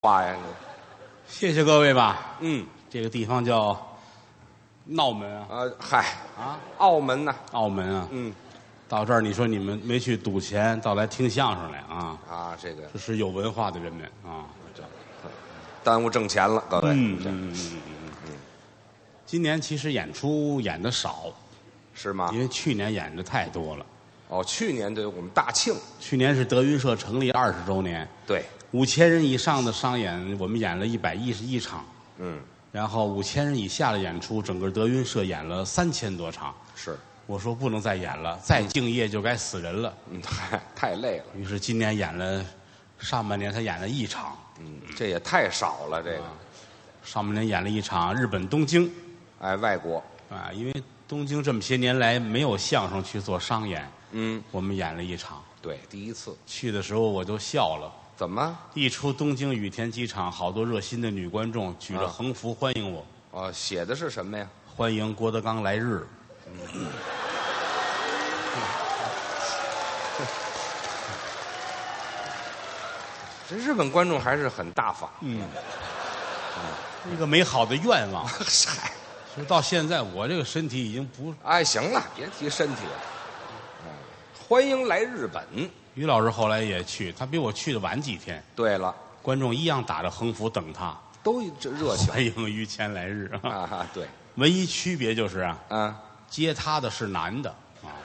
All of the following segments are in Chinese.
话呀？ 谢谢各位吧。 嗯， 这个地方叫闹门啊， 嗨啊， 澳门呐。 澳门啊。 嗯到这儿你说你们没去赌钱，倒来听相声来啊？ 这个这是有文化的人们啊。 耽误挣钱了，各位。 今年其实演出演的少， 是吗？ 因为去年演的太多了。 去年对我们大庆， 去年是德云社成立20周年对 ，5000人以上的商演，我们演了111场。 嗯， 然后5000人以下的演出，整个德云社演了3000多场。 是我说不能再演了，再敬业就该死人了。 太累了。 于是今年演了，上半年才演了1场。 这也太少了。这个上半年演了1场日本东京， 外国。 因为东京这么些年来没有相声去做商演，我们演了1场。 对，第一次。 去的时候我都笑了。 怎么？ 一出东京羽田机场，好多热心的女观众举着横幅欢迎我。 写的是什么呀？ 欢迎郭德纲来日。 这日本观众还是很大方。 一个美好的愿望。 嗨， 就到现在，我这个身体已经不…… 行了，别提身体了。欢迎来日本。 于老师后来也去，他比我去的晚几天。 对了， 观众一样打着横幅等他， 都这热情。 欢迎于谦来日。 对。 唯一区别就是接他的是男的。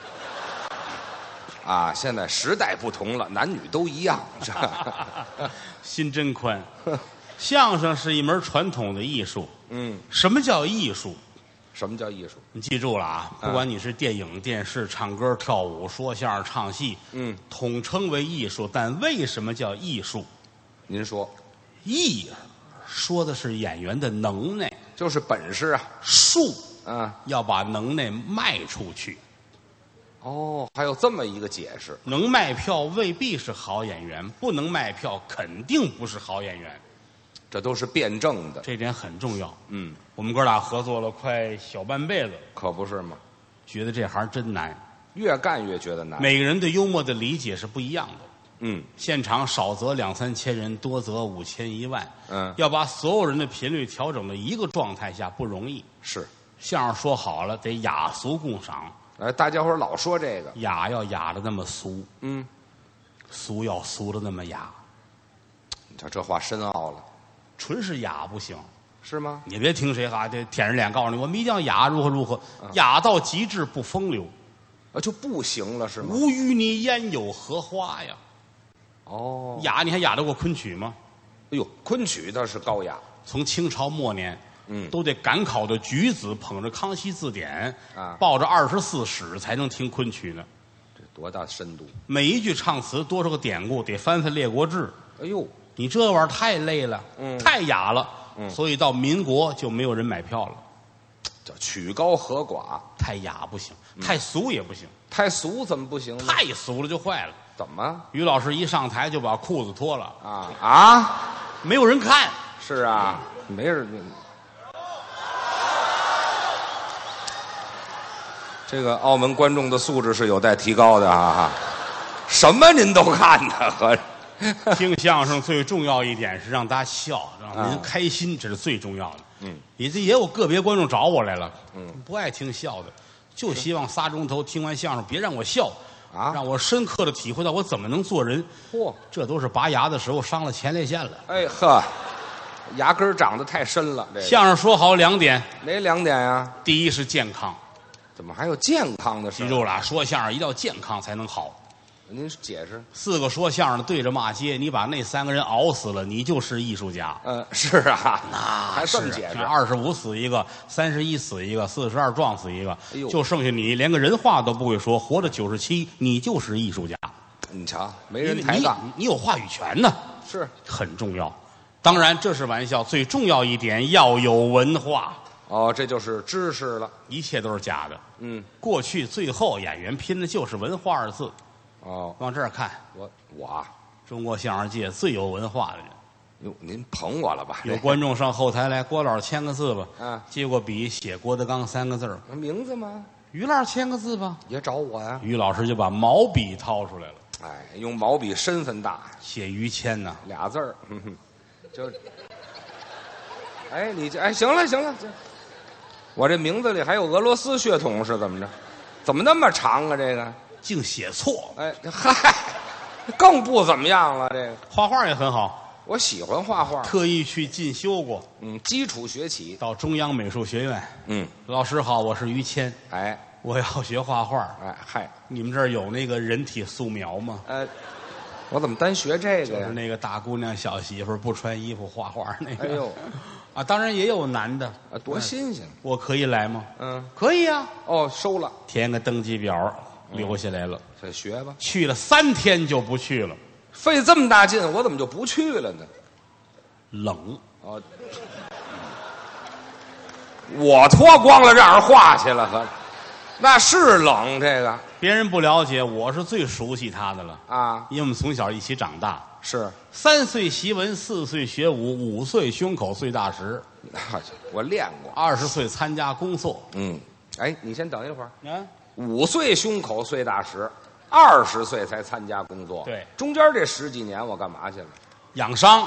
现在时代不同了，男女都一样。 心真宽。相声是一门传统的艺术。什么叫艺术？ 什么叫艺术？ 你记住了啊！不管你是电影、电视、唱歌、跳舞、说相声、唱戏，统称为艺术。但为什么叫艺术？ 您说， 艺说的是演员的能耐， 就是本事啊。 术要把能耐卖出去。 还有这么一个解释。 能卖票未必是好演员，不能卖票肯定不是好演员。 这都是辩证的， 这点很重要。我们哥俩合作了快小半辈子， 可不是吗？ 觉得这行真难， 越干越觉得难。 每个人对幽默的理解是不一样的。现场少则2、3千人，多则5000、1万。要把所有人的频率调整到一个状态下不容易。 是， 相声说好了得雅俗共赏。 大家伙老说这个雅要雅的那么俗，俗要俗的那么雅。 你瞧这话深奥了。 纯是雅不行， 是吗？ 你别听谁这舔着脸告诉你，我们一定要雅，如何如何，雅到极致不风流， 就不行了是吗？ 无与你焉有荷花呀。雅你还雅得过昆曲吗？ 昆曲倒是高雅。 从清朝末年，都得赶考的举子捧着《康熙字典》抱着24史才能听昆曲呢。 这多大深度！ 每一句唱词多少个典故，得翻翻《列国志》。你这玩意儿太累了，太雅了，所以到民国就没有人买票了。 叫曲高和寡， 太雅不行，太俗也不行。 太俗怎么不行呢？ 太俗了就坏了。 怎么？ 于老师一上台就把裤子脱了没有人看。 是啊，没人。这个澳门观众的素质是有待提高的什么您都看呢，合着。 听相声最重要一点是让大家笑，让您开心，这是最重要的。也有个别观众找我来了，不爱听笑的，就希望仨钟头听完相声别让我笑让我深刻的体会到我怎么能做人。这都是拔牙的时候伤了前列腺了。 牙根长得太深了。 相声说好2点， 哪2点呀？ 第一是健康。 怎么还有健康的事？ 记住了，说相声一定要健康才能好。 您解释。 4个说相声的对着骂街，你把那3个人熬死了，你就是艺术家。 是啊， 那还这么解释 ？25死一个，31死一个，42撞死一个，就剩下你连个人话都不会说，活着97，你就是艺术家。 你瞧，没人抬杠， 你有话语权呢， 是很重要。当然这是玩笑，最重要一点要有文化。 这就是知识了， 一切都是假的。过去最后演员拼的就是文化2字。往这儿看， 我中国相声界最有文化的人。 您捧我了吧？ 有观众上后台来，郭老师签个字吧。接过笔写郭德纲3个字。 名字吗？ 于老师签个字吧。 也找我呀。 于老师就把毛笔掏出来了。 用毛笔身份大， 写于谦呢俩字儿。 就，哎，你这哎，行了行了，我这名字里还有俄罗斯血统是怎么着？怎么那么长啊？这个， 净写错。 哎嗨，更不怎么样了。这个画画也很好， 我喜欢画画， 特意去进修过， 基础学起， 到中央美术学院。老师好，我是于谦， 哎我要学画画。 哎嗨， 你们这儿有那个人体素描吗？ 我怎么单学这个呀？ 就是那个大姑娘小媳妇不穿衣服画画那个。 哎呦， 啊，当然也有男的。 多新鲜！ 我可以来吗？ 可以呀。 哦，收了， 填个登记表，留下来了。 再学吧。 去了3天就不去了， 费这么大劲，我怎么就不去了呢？ 冷。 哦，我脱光了让人画去了，合着那是冷这个别人不了解，我是最熟悉他的了啊， 因为我们从小一起长大。 是 3岁习文，4岁学武，5岁胸口碎大石， 我练过 20岁参加工作。 哎，你先等一会儿。 啊 5岁胸口碎大石，20岁才参加工作。 对， 中间这10几年我干嘛去了？ 养伤。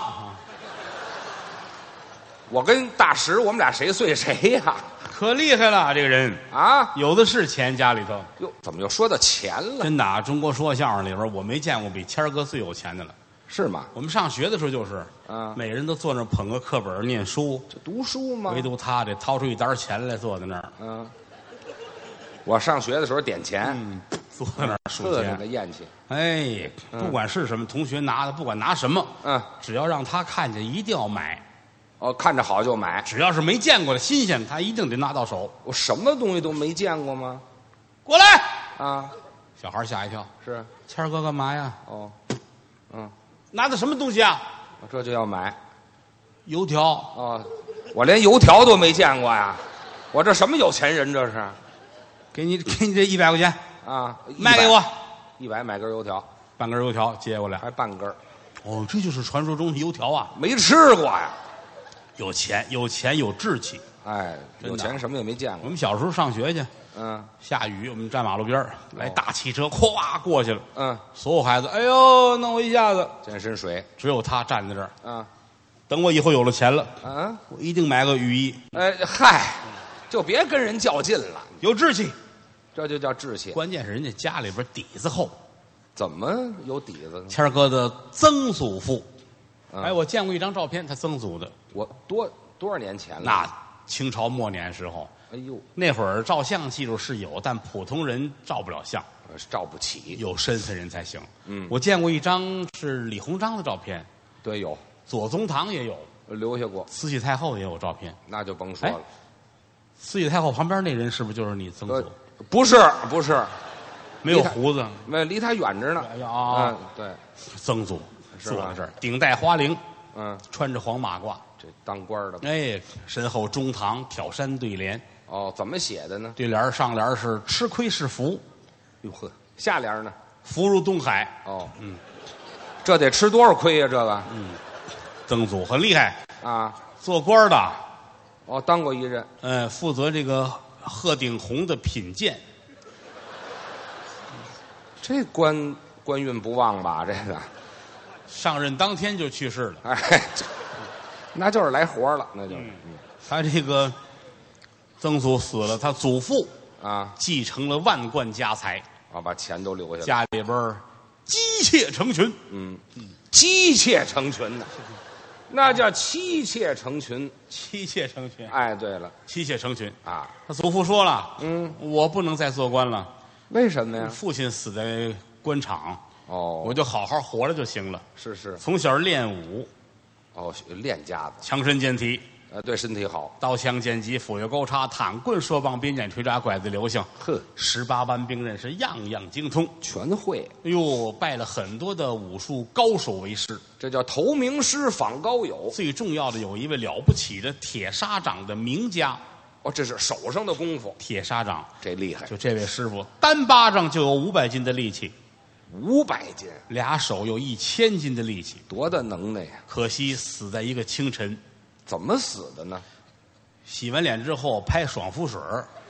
我跟大石，我们俩谁碎谁呀？ 可厉害了，这个人啊， 有的是钱，家里头。 哟，怎么又说到钱了？ 真的啊，中国说相声里边，我没见过比谦儿哥最有钱的了。 是吗？ 我们上学的时候就是，每人都坐那儿捧个课本念书， 这读书吗？ 唯独他得掏出一沓钱来，坐在那儿。 我上学的时候点钱， 坐在那儿数钱， 的厌气。 哎，不管是什么，同学拿的，不管拿什么，只要让他看见，一定要买。 哦，看着好就买， 只要是没见过的新鲜，他一定得拿到手。 我什么东西都没见过吗？ 过来啊！ 小孩吓一跳， 是谦儿哥干嘛呀？ 哦， 拿的什么东西啊？ 我这就要买油条。 哦，我连油条都没见过呀！我这什么有钱人这是？ 给你这100块钱啊， 卖给我 ，100买根油条， 半根油条接过来， 还半根。 哦，这就是传说中的油条啊！ 没吃过呀。 有钱有志气， 哎，有钱什么也没见过。 我们小时候上学去，下雨，我们站马路边来大汽车，咵过去了，所有孩子，哎呦，弄我一下子， 溅身水， 只有他站在这儿，等我以后有了钱了，我一定买个雨衣。 哎嗨，就别跟人较劲了， 有志气， 这就叫志气。 关键是人家家里边底子厚， 怎么有底子呢？ 谦儿哥的曾祖父。哎，我见过一张照片，他曾祖的。 我多少年前了？ 那清朝末年时候， 哎呦， 那会儿照相技术是有，但普通人照不了相， 照不起， 有身份人才行。我见过一张是李鸿章的照片， 对，有左宗棠也有留下过， 慈禧太后也有照片， 那就甭说了。 慈禧太后旁边那人是不是就是你曾祖？ 不是， 没有胡子， 没离他远着呢。对， 曾祖。坐在这儿，顶戴花翎，穿着黄马褂， 这当官的。 哎，身后中堂挑山对联。 哦，怎么写的呢？ 对联上联是吃亏是福， 哟呵，下联呢？ 福如东海。 哦，这得吃多少亏呀？这个， 曾祖很厉害啊， 做官的。 哦，当过一任。 负责这个鹤顶红的品鉴。 这官运不旺吧？这个。 上任当天就去世了， 哎，那就是来活了，那就是。 他这个曾祖死了，他祖父继承了万贯家财， 把钱都留下了， 家里边妻妾成群， 妻妾成群呢，那叫妻妾成群， 妻妾成群。 哎，对了， 妻妾成群啊！ 他祖父说了，我不能再做官了， 为什么呀？ 父亲死在官场。 哦， 我就好好活着就行了。 是， 从小练武， 练家子， 强身健体， 对身体好。 刀枪剑戟斧钺钩叉躺棍槊棒鞭锏锤铡拐子流星， 呵 ，18般兵刃是样样精通， 全会。 哎呦，拜了很多的武术高手为师， 这叫投名师访高友。 最重要的有一位了不起的铁砂掌的名家。 这是手上的功夫。 铁砂掌这厉害， 就这位师傅，单巴掌就有500斤的力气。 500斤， 俩手有1000斤的力气， 多大能耐呀！ 可惜死在一个清晨。 怎么死的呢？ 洗完脸之后拍爽肤水，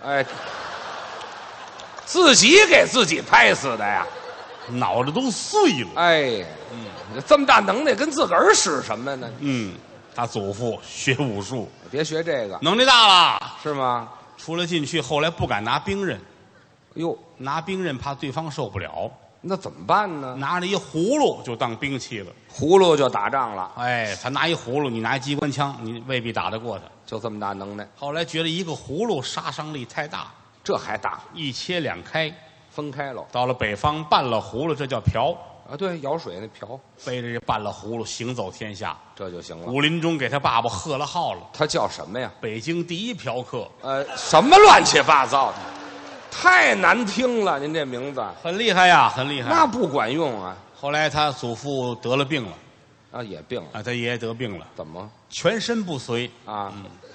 自己给自己拍死的呀， 脑袋都碎了。 这么大能耐，跟自个儿使什么呢？ 他祖父学武术， 别学这个， 能力大了， 是吗？ 出了禁区，后来不敢拿兵刃， 哟， 拿兵刃怕对方受不了， 那怎么办呢？ 拿着一葫芦就当兵器了。 葫芦就打仗了， 哎，他拿一葫芦，你拿一机关枪，你未必打得过他。 就这么大能耐， 后来觉得一个葫芦杀伤力太大， 这还打， 一切两开。 分开喽。 到了北方，半了葫芦，这叫瓢。 啊，对，舀水那瓢， 背着这半了葫芦行走天下。 这就行了。 武林中给他爸爸贺了号了， 他叫什么呀？ 北京第一嫖客， 什么乱七八糟的，太难听了！您这名字很厉害呀，很厉害。 那不管用啊！ 后来他祖父得了病了， 啊，也病了， 啊，他爷爷得病了， 怎么全身不遂啊？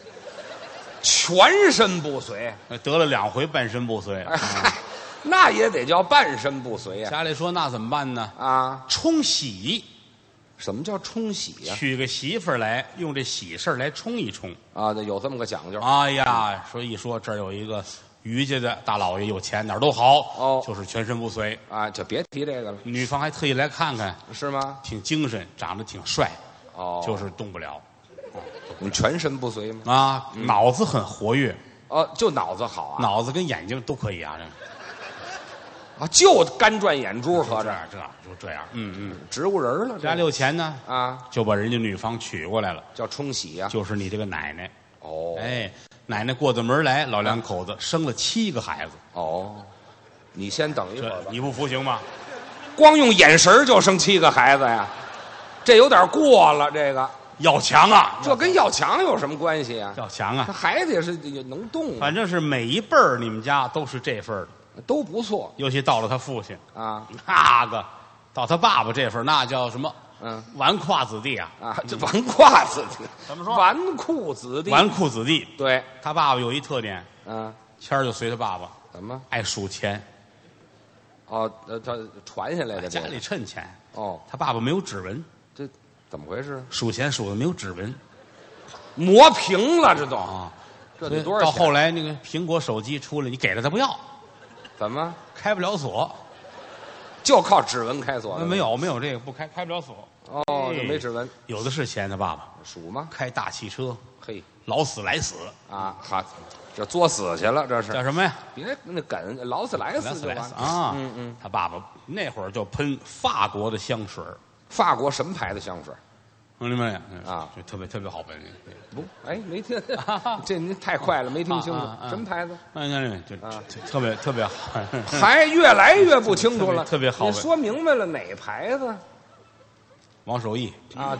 全身不遂， 得了2回半身不遂。 哎嗨，那也得叫半身不遂呀！ 家里说那怎么办呢？ 啊， 冲喜， 什么叫冲喜呀？ 娶个媳妇儿来，用这喜事儿来冲一冲。 啊，有这么个讲究。 哎呀，说一说这儿有一个于家的大老爷，有钱哪儿都好， 哦就是全身不遂。 啊，就别提这个了， 女方还特意来看看， 是吗？ 挺精神，长得挺帅， 哦， 就是动不了你全身不遂吗？ 啊，脑子很活跃， 哦，就脑子好啊？ 脑子跟眼睛都可以啊， 啊，就干转眼珠，合着这就这样， 植物人了。 家里有钱呢， 啊， 就把人家女方娶过来了， 叫冲喜呀。 就是你这个奶奶。 哦， 哎，奶奶过的门来，老两口子生了7个孩子， 哦，你先等一会儿吧。 这你不服行吗？ 光用眼神就生7个孩子呀，这有点过了。这个要强啊， 这跟要强有什么关系啊？ 要强啊他，孩子也是也能动啊， 反正是每一辈儿你们家都是这份儿的， 都不错尤其到了他父亲， 啊。 那个到他爸爸这份儿那叫什么？ 嗯纨绔子弟啊， 啊，这纨绔子弟， 怎么说纨绔子弟， 纨绔子弟。 对， 他爸爸有一特点， 嗯， 谦儿就随他爸爸， 怎么？ 爱数钱， 哦，他传下来的这个家里趁钱。 哦， 他爸爸没有指纹， 这怎么回事？ 数钱数的没有指纹磨平了，这都啊。 这所以得多少钱？ 到后来那个苹果手机出来，你给了他不要， 怎么开不了锁。 就靠指纹开锁的？ 没有这个不开不了锁。 哦，就没指纹， 有的是钱，他爸爸数吗？ 开大汽车， 嘿老死来死， 啊，好，这作死去了，这是叫什么呀？ 别那梗，劳斯莱来斯就完死来死。啊！ 嗯， 他爸爸那会儿就喷法国的香水儿， 法国什么牌的香水？ 兄弟们啊， 就特别好闻。 不，哎，没听，这您太快了，没听清楚，什么牌子？ 哎，就特别好， 还越来越不清楚了， 特别好闻你说明白了哪牌子王守义啊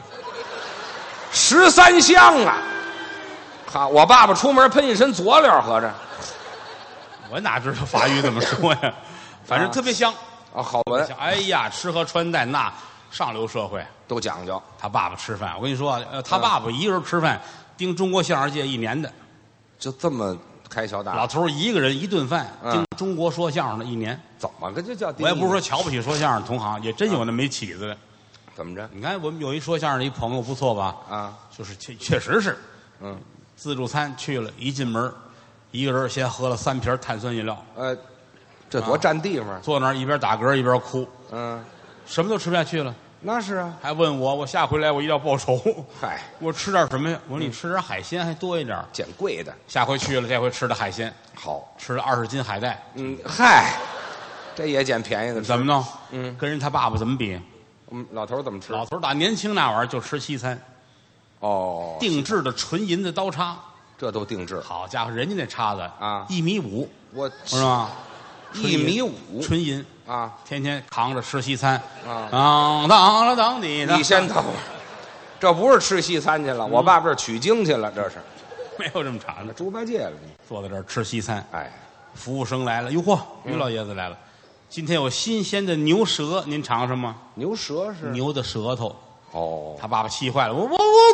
？13香啊！好，我爸爸出门喷一身佐料，合着我哪知道法语怎么说呀？反正特别香， 啊，好闻， 哎呀，吃喝穿戴那上流社会。 都讲究。 他爸爸吃饭，我跟你说，他爸爸一个人吃饭，盯中国相声界1年的。 就这么开销大， 老头儿一个人一顿饭， 嗯盯中国说相声的1年。 怎么个就叫？ 我也不是说瞧不起说相声同行，也真有那没起子的。 怎么着你看我们有一说相声的一朋友不错吧？ 啊？ 就是确实是嗯， 自助餐去了，一进门，一个人先喝了3瓶碳酸饮料， 这多占地方。 坐那儿一边打嗝一边哭， 嗯， 什么都吃不下去了， 那是啊。 还问我下回来我一定要报仇。 嗨， 我说吃点什么呀？我说你吃点海鲜还多一点。 捡贵的下回去了，这回吃的海鲜， 好。 吃了20斤海带， 嗨，这也捡便宜的吃。 怎么弄？ 嗯， 跟人他爸爸怎么比？ 老头儿怎么吃？ 老头儿打年轻那玩意儿就吃西餐， 哦， 定制的纯银的刀叉， 这都定制。 好家伙，人家那叉子啊 1.5米， 我是吧 1.5米纯银， 啊！ 天天扛着吃西餐啊当当了当你的， 你先等会儿，这不是吃西餐去了，我爸爸这取经去了，这是没有这么长的， 猪八戒了。 坐在这儿吃西餐。 哎， 服务生来了，哟嚯，于老爷子来了，今天有新鲜的牛舌，您尝尝吗？ 牛舌是牛的舌头， 哦， 他爸爸气坏了，我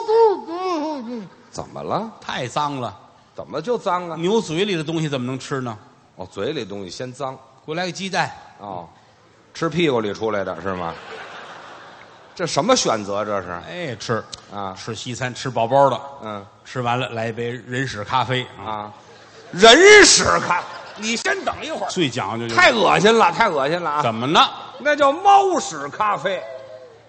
怎么了？ 太脏了， 怎么就脏啊？ 牛嘴里的东西怎么能吃呢？ 哦，嘴里东西先脏给我来个鸡蛋， 哦，吃屁股里出来的是吗？这什么选择？这是哎，吃啊？ 吃西餐，吃饱饱的， 嗯吃完了来一杯人屎咖啡啊， 啊，人屎咖，你先等一会儿， 最讲究就是太恶心了，太恶心了啊！ 怎么呢？ 那叫猫屎咖啡，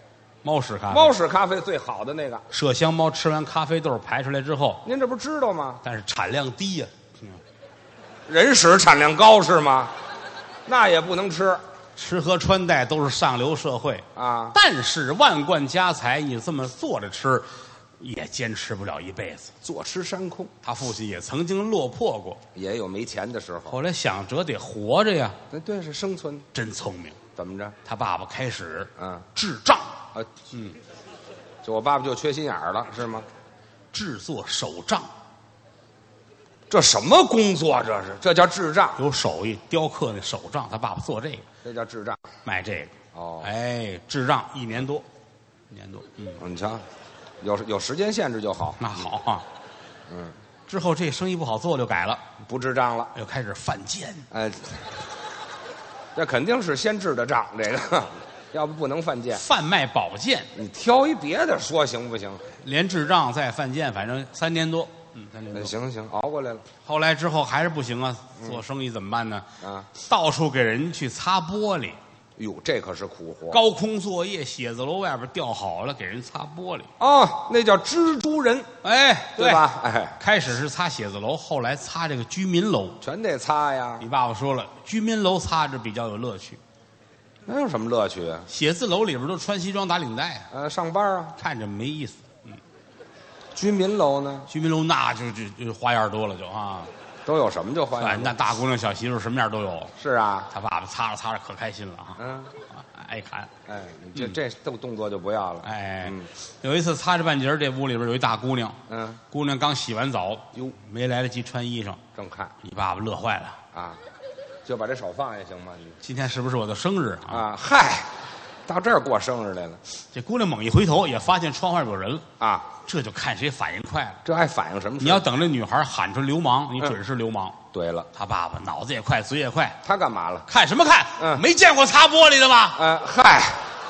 猫屎咖啡， 猫屎咖啡最好的那个， 麝香猫吃完咖啡豆排出来之后， 您这不知道吗？ 但是产量低呀、 人屎产量高是吗？那也不能吃吃喝穿戴都是上流社会， 啊。 但是万贯家财你这么坐着吃，也坚持不了一辈子。 坐吃山空， 他父亲也曾经落魄过， 也有没钱的时候。 后来想着得活着呀， 那对是生存， 真聪明。 怎么着？ 他爸爸开始智障， 就我爸爸就缺心眼儿了，是吗？ 制作手杖， 这什么工作？这叫智障， 有手艺，雕刻那手杖。他爸爸做这个， 这叫智障。 卖这个。 哦， 哎，智障1年多，1年多。 你瞧，有时间限制就好。 那好啊。之后这生意不好做，就改了， 不智障了。 又开始贩剑。 哎，这肯定是先治的账，这个要不能犯贱。 贩卖宝剑， 你挑一别的说行不行？ 连智障再犯贱，反正3年多。3年多。 行，熬过来了。 后来之后还是不行啊，做生意怎么办呢？到处给人去擦玻璃。 哟，这可是苦活。 高空作业，写字楼外边吊好了，给人擦玻璃。 哦，那叫蜘蛛人， 哎， 对吧？哎， 开始是擦写字楼，后来擦这个居民楼。 全得擦呀。 你爸爸说了，居民楼擦着比较有乐趣。 那有什么乐趣啊？ 写字楼里边都穿西装打领带啊， 上班啊， 看着没意思。 居民楼呢？ 居民楼那就花样多了，就都有什么就花样？ 那大姑娘小媳妇什么样都有。 是啊， 他爸爸擦着擦着可开心了爱看。 哎，这动作就不要了。 哎，有一次擦着半截，这屋里边有一大姑娘，姑娘刚洗完澡， 哟， 没来得及穿衣裳， 正看你爸爸乐坏了啊，就把这手放下行吗？你今天是不是我的生日啊？ 嗨，到这儿过生日来了。 这姑娘猛一回头，也发现窗外有人了啊， 这就看谁反应快了。 这爱反应什么事？ 你要等这女孩喊出流氓，你准是流氓。 对了， 他爸爸脑子也快，嘴也快。 他干嘛了？ 看什么看？没见过擦玻璃的吧？ 嗨，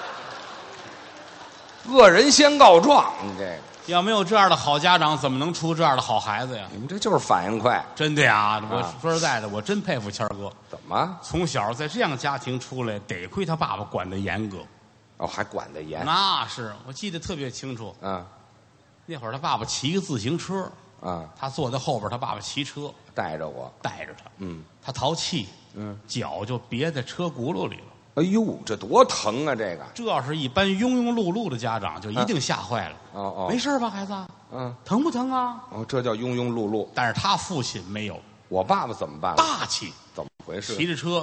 恶人先告状，你这个要没有这样的好家长，怎么能出这样的好孩子呀？ 你们这就是反应快。 真的呀，我说实在的，我真佩服谦儿哥。 怎么？ 从小在这样家庭出来，得亏他爸爸管得严格。 哦，还管得严。 那是我记得特别清楚。那会儿他爸爸骑个自行车。他坐在后边，他爸爸骑车带着我， 带着他。他淘气，脚就别在车轱辘里了。 哎呦，这多疼啊！这个， 这要是一般庸庸碌碌的家长，就一定吓坏了。没事吧，孩子？疼不疼啊？ 这叫庸庸碌碌。 但是他父亲没有。 我爸爸怎么办？ 大气， 怎么回事？ 骑着车，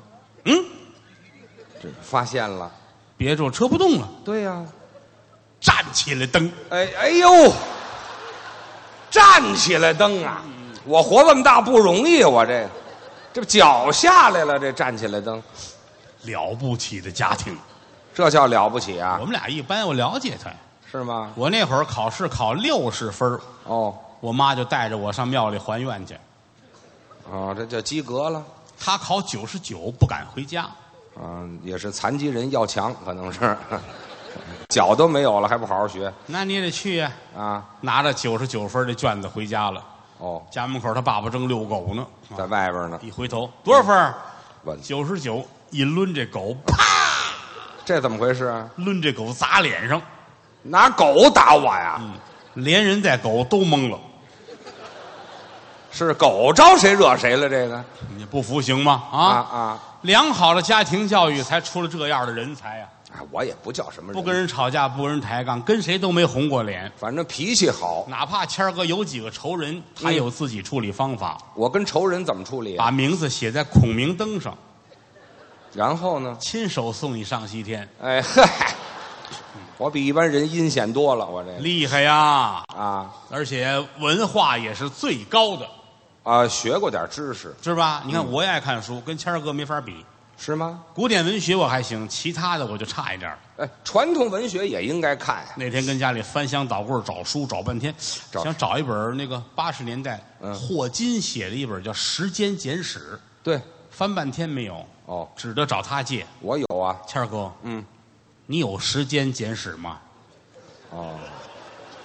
这发现了， 别住，车不动了。 对呀， 站起来蹬。 哎呦！站起来蹬啊！我活这么大不容易，我这不脚下来了，这站起来蹬， 了不起的家庭， 这叫了不起啊！ 我们俩一般，我了解他， 是吗？ 我那会儿考试考60分，我妈就带着我上庙里还愿去。 这叫及格了。 他考99，不敢回家。 也是残疾人要强，可能是。脚都没有了，还不好好学？ 那你也得去呀！拿着99分的卷子回家了。家门口他爸爸正遛狗呢， 在外边呢。 一回头，多少分？99。一抡这狗，啪！ 这怎么回事？ 抡这狗砸脸上， 拿狗打我呀？ 连人带狗都懵了。 是狗招谁惹谁了？这个你不服行吗？良好的家庭教育才出了这样的人才呀！ 我也不叫什么人， 不跟人吵架，不跟人抬杠，跟谁都没红过脸， 反正脾气好。 哪怕谦儿哥有几个仇人，他有自己处理方法。 我跟仇人怎么处理？ 把名字写在孔明灯上， 然后呢， 亲手送你上西天。 我比一般人阴险多了，我这厉害呀！而且文化也是最高的。 学过点知识， 是吧？你看我也爱看书，跟谦儿哥没法比。 是吗？ 古典文学我还行，其他的我就差一点。 传统文学也应该看呀。 那天跟家里翻箱倒柜找书，找半天，想找一本那个80年代霍金写的一本叫《时间简史》。 对， 翻半天没有。只得找他借。 我有啊， 谦儿哥。你有《时间简史》吗？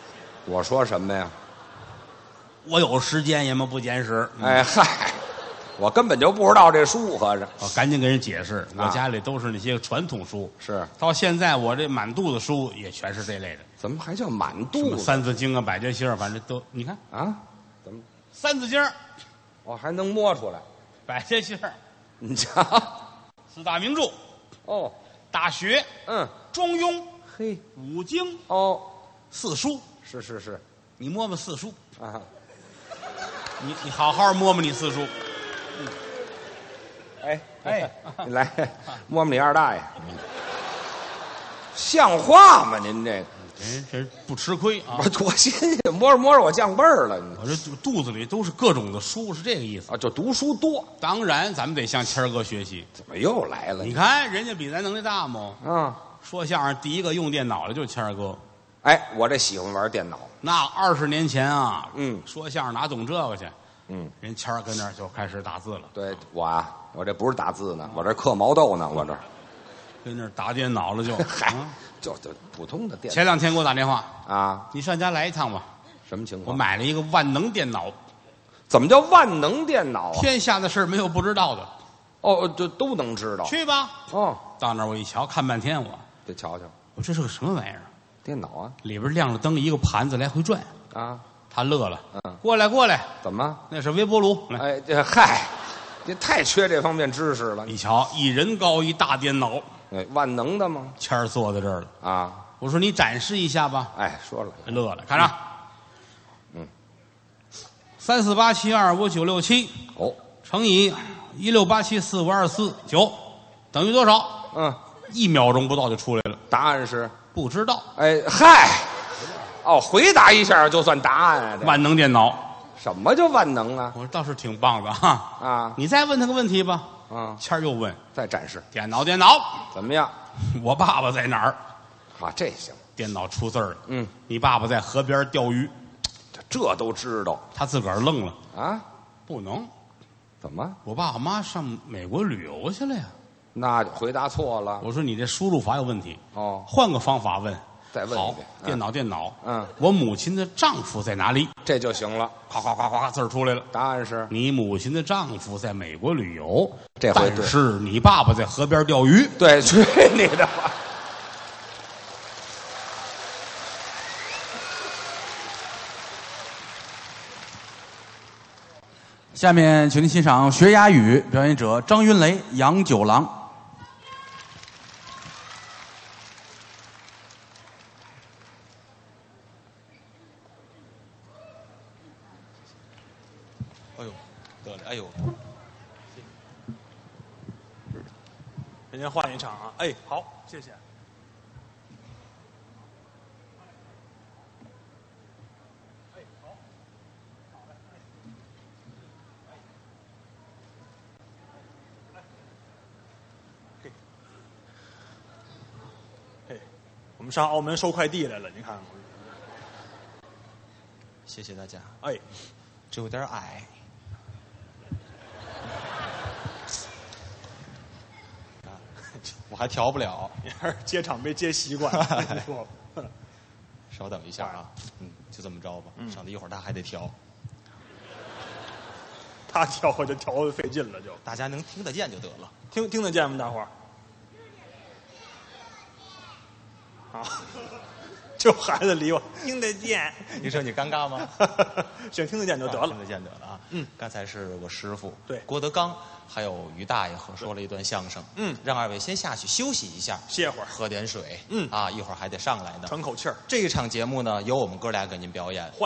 我说什么呀？ 我有时间也么不简史。 我根本就不知道这书，合着我赶紧给人解释，我家里都是那些传统书， 是到现在我这满肚子书也全是这类的， 怎么还叫满什么肚子三字经啊、百家姓儿，反正都你看， 啊？怎么三字经儿、 我还能摸出来？ 百家姓儿、 你瞧， 四大名著、 哦， 大学、 嗯， 中庸、 嘿， 五经、 哦， 四书， 是你摸摸四书， 啊， 你好好摸摸你四书， 哎，你来摸摸你二大爷，像话吗？您这这不吃亏啊！ 我多新鲜，摸着摸着我降辈儿了，你我这肚子里都是各种的书，是这个意思。 啊，就读书多， 当然，咱们得向谦儿哥学习。 怎么又来了？ 你看人家比咱能耐大吗？ 啊， 说相声第一个用电脑的就是谦儿哥。 哎，我这喜欢玩电脑， 那20年前啊， 嗯说相声哪懂这个去？ 嗯， 人谦儿跟那儿就开始打字了， 对我啊，我这不是打字呢，我这刻毛豆呢，我这跟那儿打电脑了就。 嗨啊就普通的电脑前2天给我打电话， 啊， 你上家来一趟吧。我什么情况？ 买了一个万能电脑， 怎么叫万能电脑啊？ 天下的事儿没有不知道的。 哦，这都能知道。 去吧。 哦， 到那儿我一瞧，看半天得瞧瞧我这是个什么玩意儿？ 电脑啊里边亮着灯，一个盘子来回转。 啊， 他乐了， 嗯， 过来， 怎么？ 那是微波炉。来， 哎，这嗨，你太缺这方面知识了。 一瞧，一人高一大电脑， 哎，万能的吗？ 谦儿坐在这儿了。 啊， 我说你展示一下吧， 哎，说了， 乐了，看着， 嗯 ，348725967 哦， 乘以168745249等于多少？1秒钟不到就出来了， 答案是， 不知道。 哎，嗨，哦，回答一下就算答案啊？这万能电脑， 什么叫万能啊？ 我说倒是挺棒的哈。 啊， 你再问他个问题吧。 啊， 谦儿又问再展示电脑， 怎么样？ 我爸爸在哪儿？ 啊，这行， 电脑出字儿了。 嗯， 你爸爸在河边钓鱼， 这都知道他自个儿愣了， 啊？ 不能， 怎么？ 我爸我妈上美国旅游去了呀。 那回答错了。 我说你这输入法有问题， 哦， 换个方法问。好再问一遍， 电脑， 嗯， 我母亲的丈夫在哪里？ 这就行了。 夸夸夸夸，字儿出来了。 答案是， 你母亲的丈夫在美国旅游， 这回对但是你爸爸在河边钓鱼。 对，去你的吧！ 下面，请您欣赏学哑语，表演者张云雷、杨九郎。 哎呦，得了，哎呦， 人家换一场啊！哎，好，谢谢。我们上澳门收快递来了，你看看。 谢谢大家。 哎， 这有点矮。啊，我还调不了。 你还是接场没接习惯，你说吧。 稍等一下啊，就这么着吧。省得一会儿他还得调。 他调我就调的费劲了，就大家能听得见就得了。 听得见吗？大伙儿？啊，这孩子离我听得见， 你说你尴尬吗？ 行，听得见就得了。 听得见得了啊。刚才是我师傅对郭德纲，还有于大爷说了一段相声。让二位先下去休息一下， 歇会儿， 喝点水。 一会儿还得上来呢， 喘口气儿。 这一场节目呢，由我们哥俩给您表演。